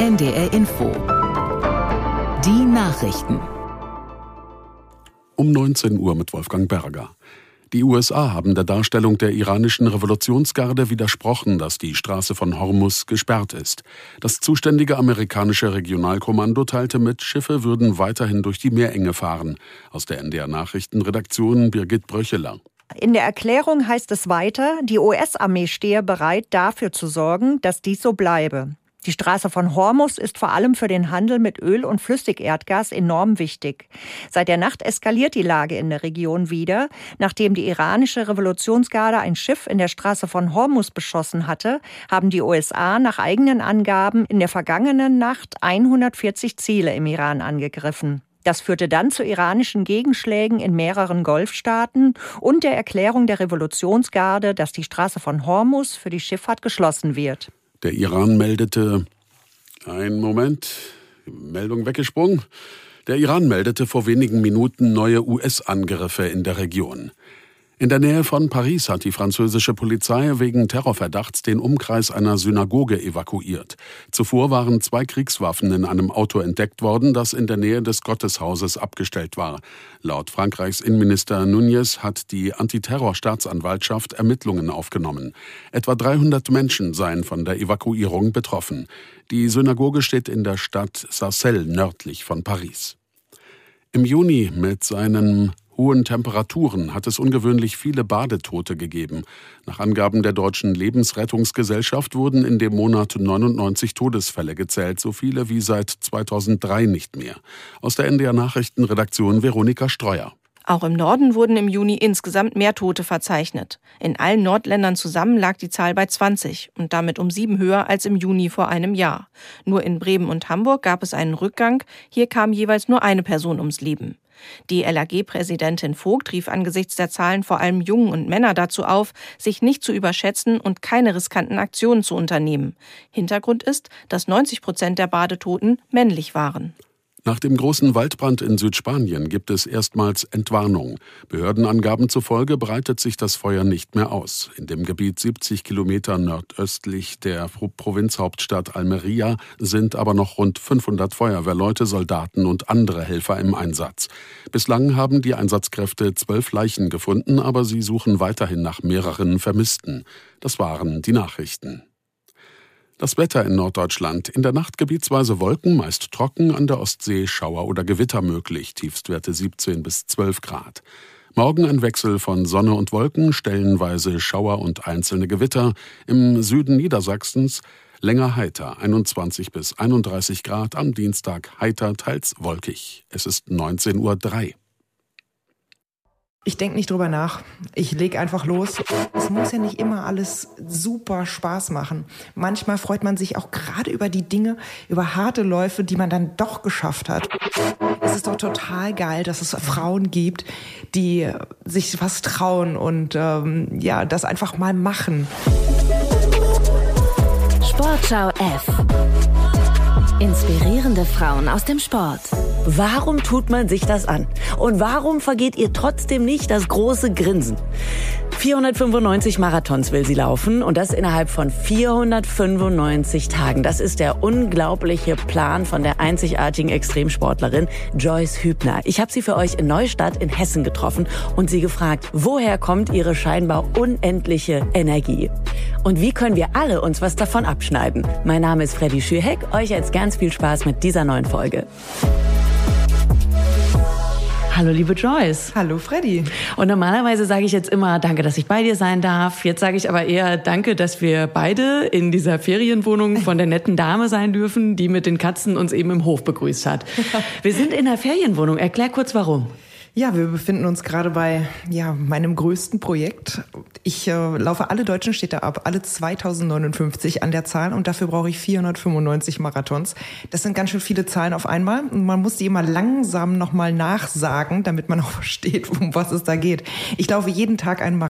NDR Info. Die Nachrichten. Um 19 Uhr mit Wolfgang Berger. Die USA haben der Darstellung der iranischen Revolutionsgarde widersprochen, dass die Straße von Hormuz gesperrt ist. Das zuständige amerikanische Regionalkommando teilte mit, Schiffe würden weiterhin durch die Meerenge fahren. Aus der NDR Nachrichtenredaktion Birgit Bröcheler. In der Erklärung heißt es weiter, die US-Armee stehe bereit, dafür zu sorgen, dass dies so bleibe. Die Straße von Hormuz ist vor allem für den Handel mit Öl und Flüssigerdgas enorm wichtig. Seit der Nacht eskaliert die Lage in der Region wieder. Nachdem die iranische Revolutionsgarde ein Schiff in der Straße von Hormuz beschossen hatte, haben die USA nach eigenen Angaben in der vergangenen Nacht 140 Ziele im Iran angegriffen. Das führte dann zu iranischen Gegenschlägen in mehreren Golfstaaten und der Erklärung der Revolutionsgarde, dass die Straße von Hormuz für die Schifffahrt geschlossen wird. Der Iran meldete, Meldung weggesprungen. Der Iran meldete vor wenigen Minuten neue US-Angriffe in der Region. In der Nähe von Paris hat die französische Polizei wegen Terrorverdachts den Umkreis einer Synagoge evakuiert. Zuvor waren 2 Kriegswaffen in einem Auto entdeckt worden, das in der Nähe des Gotteshauses abgestellt war. Laut Frankreichs Innenminister Nunez hat die Antiterror-Staatsanwaltschaft Ermittlungen aufgenommen. Etwa 300 Menschen seien von der Evakuierung betroffen. Die Synagoge steht in der Stadt Sarcelles nördlich von Paris. Im Juni mit seinen hohen Temperaturen hat es ungewöhnlich viele Badetote gegeben. Nach Angaben der Deutschen Lebensrettungsgesellschaft wurden in dem Monat 99 Todesfälle gezählt, so viele wie seit 2003 nicht mehr. Aus der NDR Nachrichtenredaktion Veronika Streuer. Auch im Norden wurden im Juni insgesamt mehr Tote verzeichnet. In allen Nordländern zusammen lag die Zahl bei 20 und damit um 7 höher als im Juni vor einem Jahr. Nur in Bremen und Hamburg gab es einen Rückgang. Hier kam jeweils nur eine Person ums Leben. Die LAG-Präsidentin Vogt rief angesichts der Zahlen vor allem Jungen und Männer dazu auf, sich nicht zu überschätzen und keine riskanten Aktionen zu unternehmen. Hintergrund ist, dass 90% der Badetoten männlich waren. Nach dem großen Waldbrand in Südspanien gibt es erstmals Entwarnung. Behördenangaben zufolge breitet sich das Feuer nicht mehr aus. In dem Gebiet 70 Kilometer nordöstlich der Provinzhauptstadt Almería sind aber noch rund 500 Feuerwehrleute, Soldaten und andere Helfer im Einsatz. Bislang haben die Einsatzkräfte 12 Leichen gefunden, aber sie suchen weiterhin nach mehreren Vermissten. Das waren die Nachrichten. Das Wetter in Norddeutschland. In der Nacht gebietsweise Wolken, meist trocken, an der Ostsee Schauer oder Gewitter möglich, Tiefstwerte 17 bis 12 Grad. Morgen ein Wechsel von Sonne und Wolken, stellenweise Schauer und einzelne Gewitter. Im Süden Niedersachsens länger heiter, 21 bis 31 Grad, am Dienstag heiter, teils wolkig. Es ist 19:03 Uhr. Ich denke nicht drüber nach. Ich leg einfach los. Es muss ja nicht immer alles super Spaß machen. Manchmal freut man sich auch gerade über die Dinge, über harte Läufe, die man dann doch geschafft hat. Es ist doch total geil, dass es Frauen gibt, die sich was trauen und das einfach mal machen. Sportschau F. Inspirierende Frauen aus dem Sport. Warum tut man sich das an? Und warum vergeht ihr trotzdem nicht das große Grinsen? 495 Marathons will sie laufen und das innerhalb von 495 Tagen. Das ist der unglaubliche Plan von der einzigartigen Extremsportlerin Joyce Hübner. Ich habe sie für euch in Neustadt in Hessen getroffen und sie gefragt, woher kommt ihre scheinbar unendliche Energie? Und wie können wir alle uns was davon abschneiden? Mein Name ist Freddy Schürheck. Euch jetzt ganz viel Spaß mit dieser neuen Folge. Hallo liebe Joyce. Hallo Freddy. Und normalerweise sage ich jetzt immer, danke, dass ich bei dir sein darf. Jetzt sage ich aber eher, danke, dass wir beide in dieser Ferienwohnung von der netten Dame sein dürfen, die mit den Katzen uns eben im Hof begrüßt hat. Wir sind in der Ferienwohnung. Erklär kurz, warum. Ja, wir befinden uns gerade bei meinem größten Projekt. Ich laufe alle deutschen Städte ab, alle 2059 an der Zahl und dafür brauche ich 495 Marathons. Das sind ganz schön viele Zahlen auf einmal und man muss die immer langsam nochmal nachsagen, damit man auch versteht, um was es da geht. Ich laufe jeden Tag einen